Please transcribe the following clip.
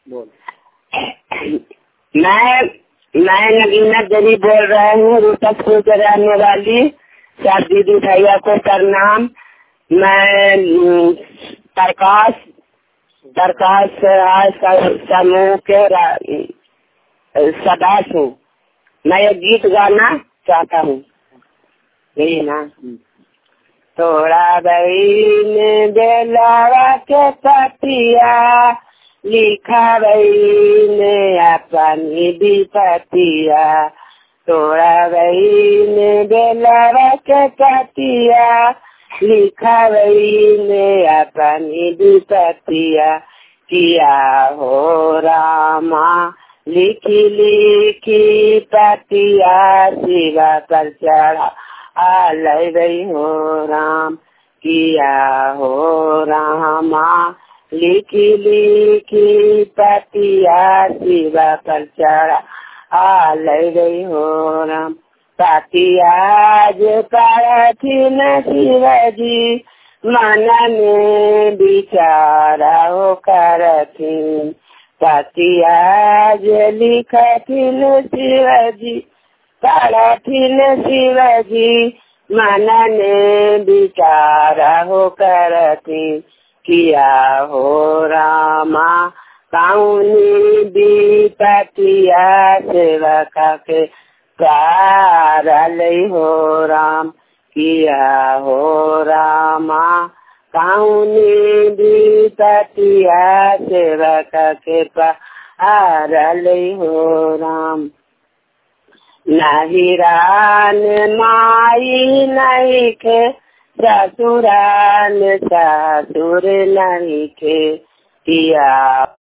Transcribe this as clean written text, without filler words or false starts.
मैं नगीना देवी बोल रहा हूँ, रूपसपुर से रहने वाली। सब दीदी भैया को प्रणाम। मैं प्रकाश समूह के सदस्य हूँ। मैं एक गीत गाना चाहता हूँ, यही ना। थोड़ा बहीन बेलावा के पतिया लिखा बहीन अपनी विपतिया। थोड़ा बहीन बेलावा के पतिया लिखा बहीन अपनी विपतिया। किया हो रामा लिखी लिखी पतिया शिवा पर चढ़ा आलय गई हो राम। किया हो रामा लिखी लिखी पतिया शिवा पर चढ़ा आलय गई हो राम। पतिया जो पारथिन शिवजी मन में विचारा हो करथिन। पतिया जो लिखथिन शिवजी पारथिन शिवजी मन ने विचारा हो करथिन। किया हो रामा कौनी विपतिया सेवका के पार लई हो राम। किया हो रामा कौनी विपतिया सेवका के पार लई हो राम। नहीं रान माई नहीं के ससुरान ससुर नहीं के। किया